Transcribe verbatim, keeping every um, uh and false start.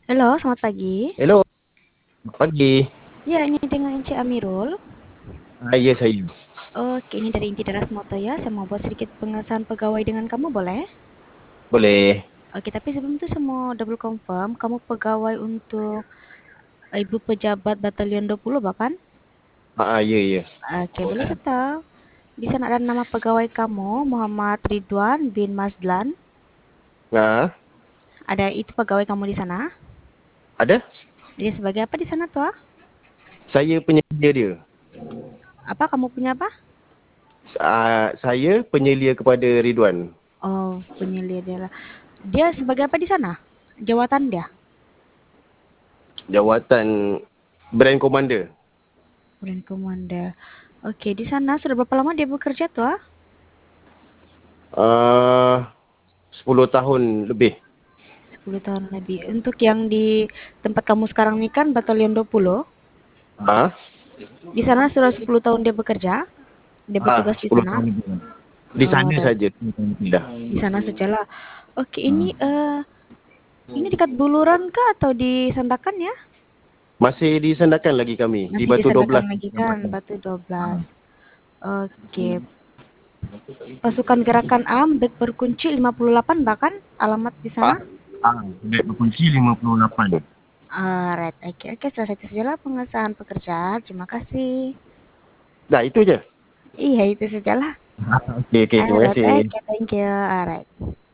Halo, selamat pagi. Hello, pagi. Ya, ini dengan Encik Amirul. Ah, ya saya. Oke, ini dari Inti Daras Moto ya. Saya mau buat sedikit pengesahan pegawai dengan kamu, boleh? Boleh. Oke, tapi sebelum itu saya mau double confirm. Kamu pegawai untuk eh, Ibu Pejabat Batalion dua puluh, bahkan? Ah, ah, ya ya. Oke, boleh saya tahu? Di sana ada nama pegawai kamu, Muhammad Ridwan bin Masdlan. Nah, Ada itu pegawai kamu di sana? ada? Dia sebagai apa di sana tuh? Ah? Saya penyelia dia. Apa kamu punya apa? Ah, saya penyelia kepada Ridwan. Oh, penyelia dia lah. Dia sebagai apa di sana? Jawatan dia? Jawatan Brand Commander. Brand Commander. Oke, di sana sudah berapa lama dia bekerja tuh? Ah? Ah, sepuluh tahun lebih. sepuluh tahun lebih. Untuk yang di tempat kamu sekarang ini kan Batalion dua puluh. Ah, Di sana sudah sepuluh tahun dia bekerja. Dia ah, bertugas di sepuluh sana. tahun lebih. Di Oh, sana dan saja. Dah. di sana sajalah. Oke, ini eh ini dekat Buluran kah atau di Sandakan ya? Masih disandarkan lagi kami di Masih di Batu dua Sandakan belas. lagi kan, Batu dua belas. Oke, pasukan gerakan A M, bek berkunci lima puluh delapan bahkan alamat di sana. Ah, ah, Beg berkunci lima puluh lapan. Alright, oke, oke, selesai itu sajalah pengesahan pekerjaan. Terima kasih. Dah, itu je. Iya, itu sajalah. Okey, okey. Terima Alright, kasih. okay, thank you. Alright.